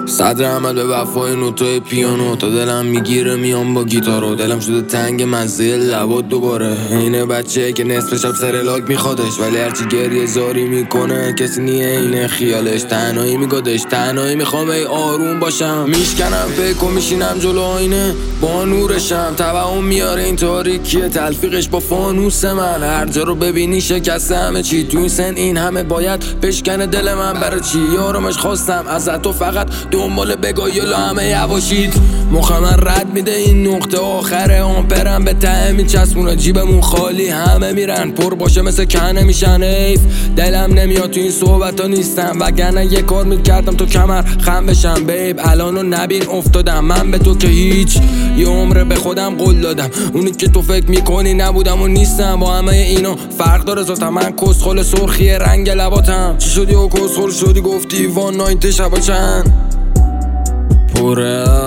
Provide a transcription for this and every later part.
صدر عمل به وفای نوتای پیانو، تا دلم میگیره میام با گیتارو. دلم شده تنگ مزه لبات دوباره، اینه بچه که نصف شب سرلاک میخوادش، ولی هرچی گریه زاری میکنه کسی نیه اینه خیالش. تنهایی میگادش، تنهایی میخوام ای آروم باشم. میشکنم فکر و میشینم جلو آینه با نورشم، توهم میاره این تاریکیه تلفیقش با فانوس من. هر جا رو ببینی شکسته همه چی، تو این سن این همه باید بشکنه دل من. برای چی آرامش خواستم ازت تو، فقط دنبال بگاهی لا همه یواشید. مخم من رد میده این نقطه آخره، آمپرم به ته میچسبونه، جیبمون خالی همه میرن، پر باشه مثل کنه میشن. ایف دلم نمیاد تو این صحبتا نیستم، وگرنه یه کار میکردم تو کمر خم بشم. بیب الانو نبین افتادم من به تو که هیچ، یه عمره به خودم قول دادم اونی که تو فکر میکنی نبودم و نیستم. با همه اینا فرق داره ذاتم، من کسخل سرخی رنگ لباتم. چی شدی و کسخل شدی گفتی وان نایت شبا چند؟ پر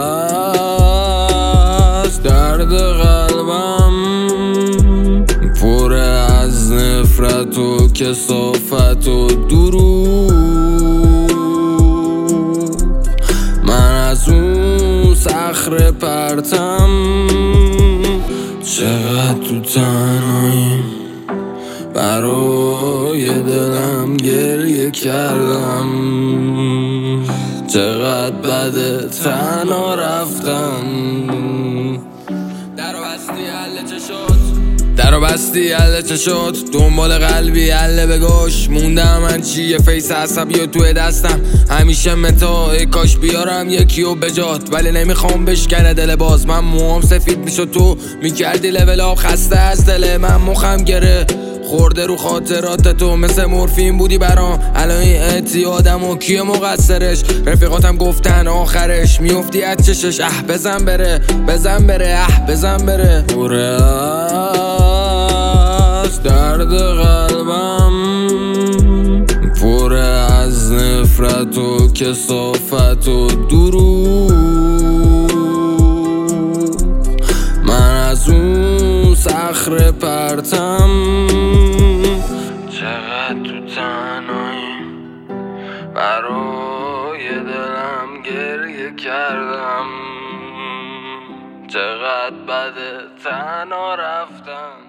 از درد قلبم، پر از نفرت و کثافت و دروغ. من از اون صخره پرتم، چقدر تو تنهاییم، برای دلم گریه کردم. چقدر بده تنها رفتن. درو بستی حل چشات، دنبال قلبی حل بگاش. موندم من چی یه فیس عصبی و توی دستم همیشه متا، ای کاش بیارم یکی و بجات، ولی نمیخوام بشکنه دل باز. من موام سفید میشد تو میکردی لول آب، خسته از دل من مخم گره خورده رو خاطرات تو، مثل مورفین بودی برام. الان این اعتیادم و کیه مقصرش؟ رفیقاتم گفتن آخرش میافتی از چشش. بزن بره بزن بره بزن بره. پر از درد قلبم، پر از نفرت و کثافت و دروغ. من از اون صخره پرتم، چقدر تو تنهاییم، برای دلم گریه کردم. چقدر بده تنها رفتم.